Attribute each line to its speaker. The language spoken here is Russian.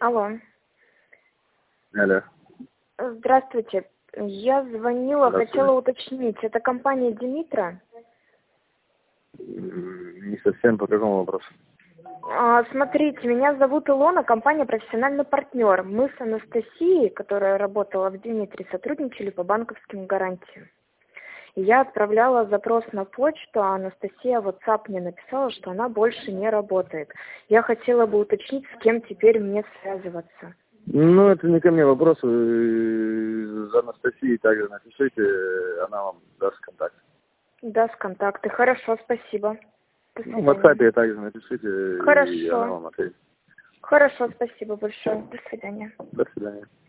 Speaker 1: Алло.
Speaker 2: Алло.
Speaker 1: Здравствуйте. Я звонила, хотела уточнить. Это компания Димитра?
Speaker 2: Не совсем, по какому вопросу?
Speaker 1: Смотрите, меня зовут Илона, компания «Профессиональный партнер». Мы с Анастасией, которая работала в Димитре, сотрудничали по банковским гарантиям. И я отправляла запрос на почту, а Анастасия в WhatsApp мне написала, что она больше не работает. Я хотела бы уточнить, с кем теперь мне связываться.
Speaker 2: Ну, это не ко мне вопрос. Вы за Анастасией также напишите, она вам даст контакт.
Speaker 1: Даст контакты. Хорошо, спасибо. До
Speaker 2: Ну, в
Speaker 1: свидания.
Speaker 2: WhatsApp также напишите, и она
Speaker 1: Хорошо.
Speaker 2: вам ответит.
Speaker 1: Хорошо, спасибо большое. До свидания.
Speaker 2: До свидания.